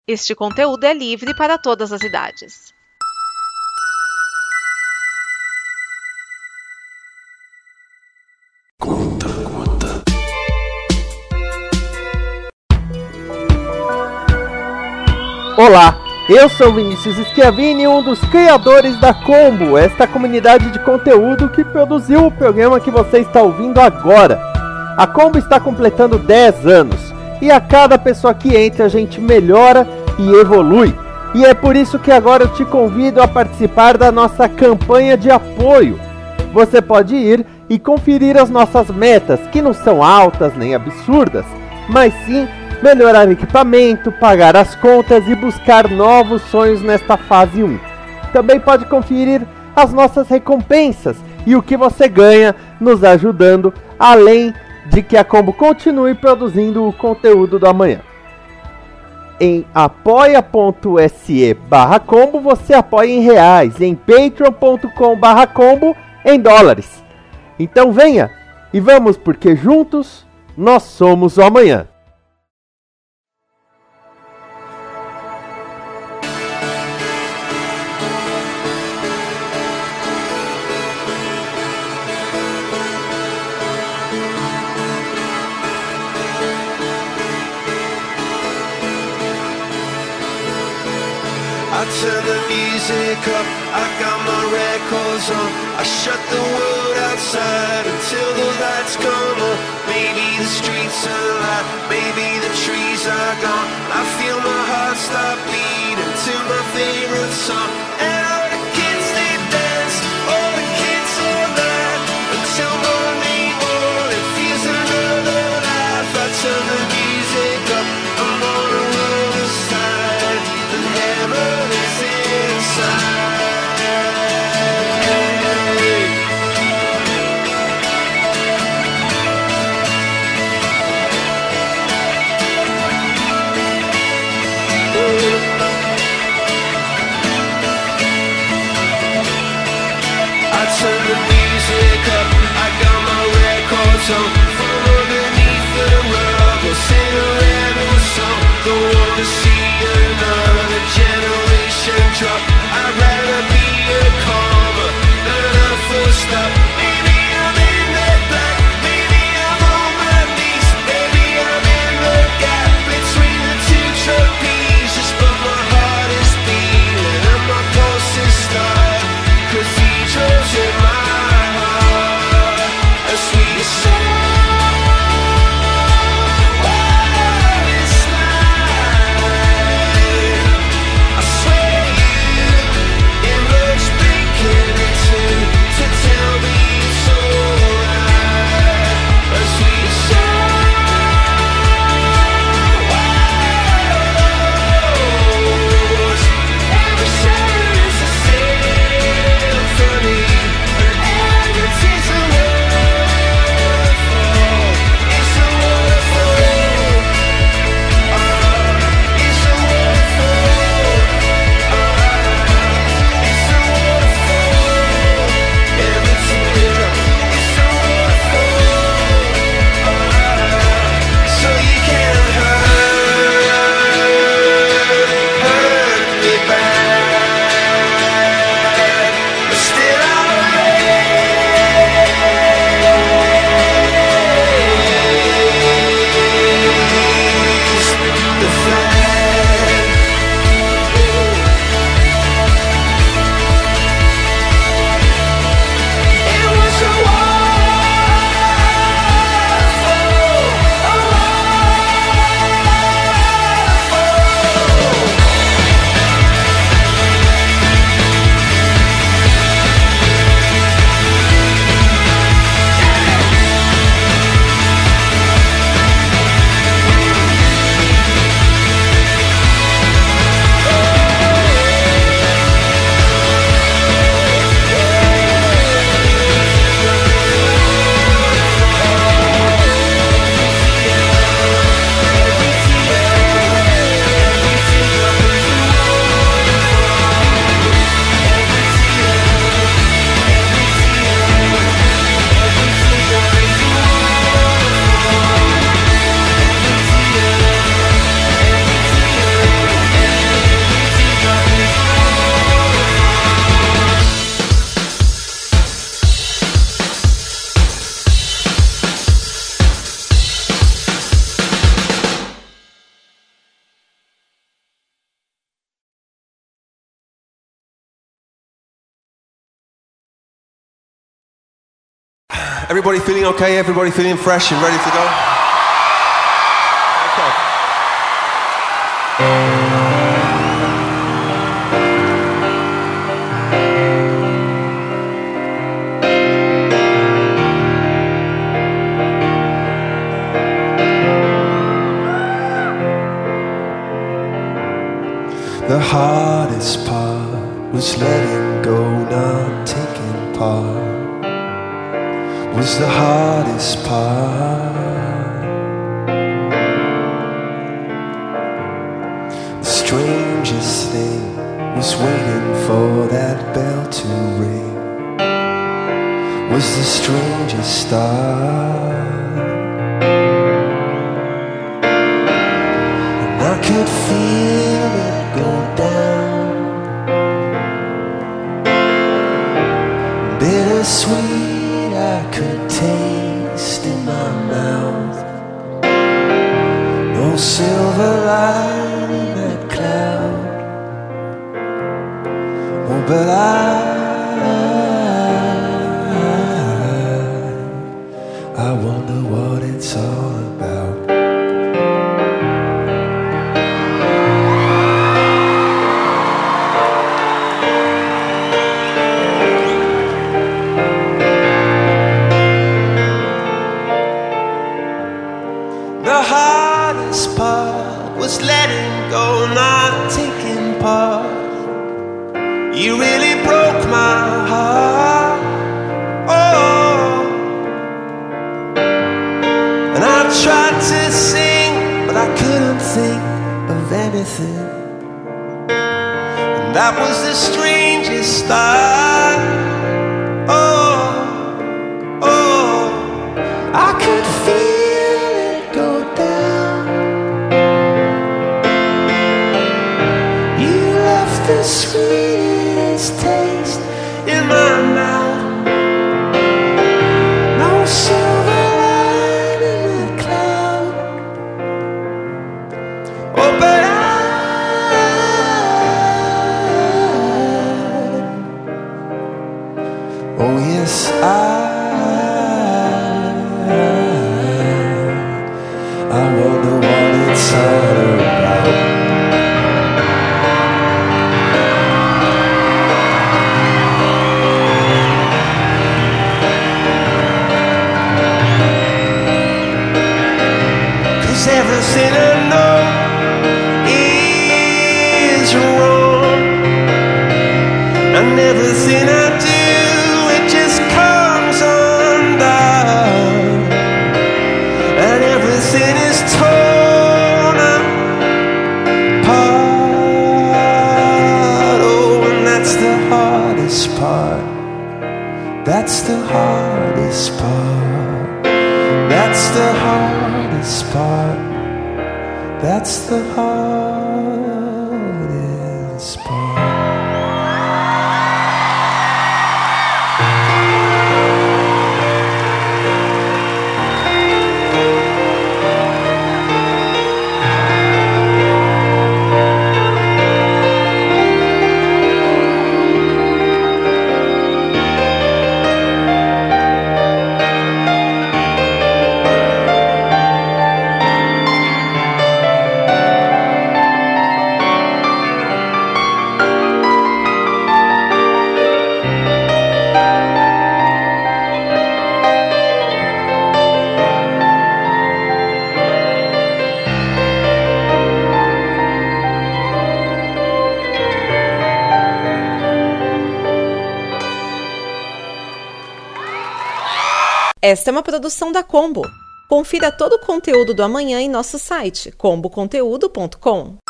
Este conteúdo é livre para todas as idades. Olá, eu sou Vinícius Schiavini, um dos criadores da Combo, esta comunidade de conteúdo que produziu o programa que você está ouvindo agora. A Combo está completando 10 anos e a cada pessoa que entra a gente melhora e evolui. E é por isso que agora eu te convido a participar da nossa campanha de apoio. Você pode ir e conferir as nossas metas, que não são altas nem absurdas, mas sim melhorar equipamento, pagar as contas e buscar novos sonhos nesta fase 1. Também pode conferir as nossas recompensas e o que você ganha nos ajudando, além de que a Combo continue produzindo o conteúdo do amanhã. Em apoia.se/combo você apoia em reais, em patreon.com/combo em dólares. Então venha e vamos, porque juntos nós somos o amanhã. I turn the music up, I got my records on. I shut the world outside until the lights come on. Maybe the streets are alive, maybe the trees are gone. I feel my heart stop beating to my favorite song. And all the kids they dance, all the kids all laugh until morning morning feels another life. I turn the music up, I'm on the world aside, and heaven is inside. I turn the music up, I got my records on. From underneath the rug, we'll sing a rebel song. Don't wanna see another generation drop. I'd rather be a comma than a full stop. Maybe I'm in the black, maybe I'm on my knees, maybe I'm in the gap between the two trapezes. But my heart is beating and my pulse is starting. Cathedrals in my heart, a sweet song. What is life? I swear you, it looks blinking into to tell me Everybody feeling okay? Everybody feeling fresh and ready to go? Okay. The hardest part was letting go, not taking part. Was the hardest part. The strangest thing was waiting for that bell to ring. Was the strangest start. And I could feel it go down. Bittersweet I could taste in my mouth. No silver line in that cloud. Oh, but I wonder what it's all about. The hardest part was letting go, not taking part. You really broke my heart. Oh, and I tried to sing, but I couldn't think of anything. And that was the strangest start. Oh, oh, I could feel it go down. You left the sweetest taste in my mouth. No silver line in the cloud. Oh, but oh yes, I wonder what it's all about. Cause everything I know is wrong, and everything I do, it just comes undone, and everything is torn apart. Oh, and that's the hardest part. That's the hardest part. That's the hardest part. That's the hardest part. Esta é uma produção da Combo. Confira todo o conteúdo do amanhã em nosso site comboconteúdo.com.